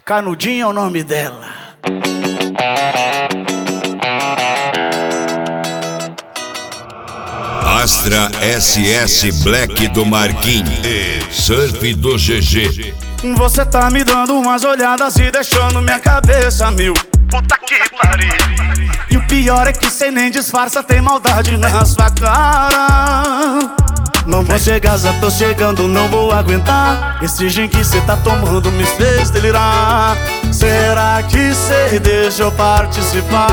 Canudinho é o nome dela. Astra SS Black do Marquinhos e Surf do GG. Você tá me dando umas olhadas e deixando minha cabeça mil. Puta que pariu. E o pior é que cê nem disfarça, tem maldade na sua cara. Não vou chegar, já tô chegando, não vou aguentar. Esse gin que cê tá tomando me fez delirar. Será que cê deixa eu participar?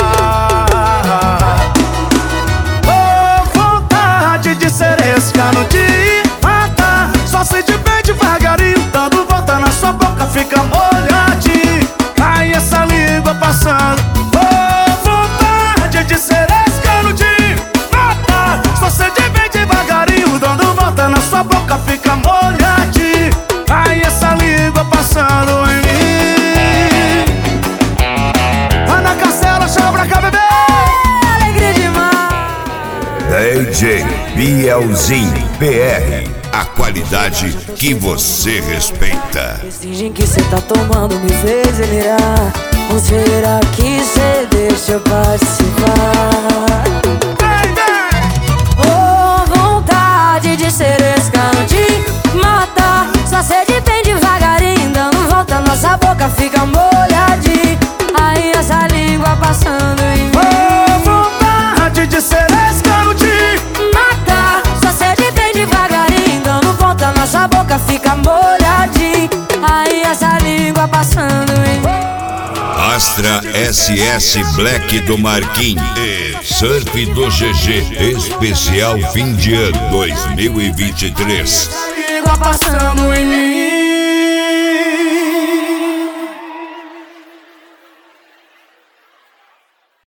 Oh, vontade de ser esse cano de matar. Só se de bem devagarinho, dando volta na sua boca, fica molhadinho. Ai, essa língua passando. Oh, vontade de ser esse cano de matar. Só se de bem devagarinho, dando volta na sua boca, fica molhadinho. Ai, essa língua passando em mim. Ana Castela, chama pra cá, bebê. Alegria demais. DJ Bielzinho BR, a qualidade que você respeita. Esse gin que cê tá tomando me fez delirar. Ou será que cê deixa eu participar? Oh, vontade de ser esse cano de matar. Só sede bem devagarinho, dando volta, nossa boca fica molhadinha. Aí essa língua passando em mim. Oh, vontade de ser esse cano de matar. Só sede bem devagarinho, dando volta, nossa boca fica molhadinha. Aí essa língua passando em mim. Astra SS Black do Marquinhos e Surf do GG, especial fim de ano 2023. língua passando em mim.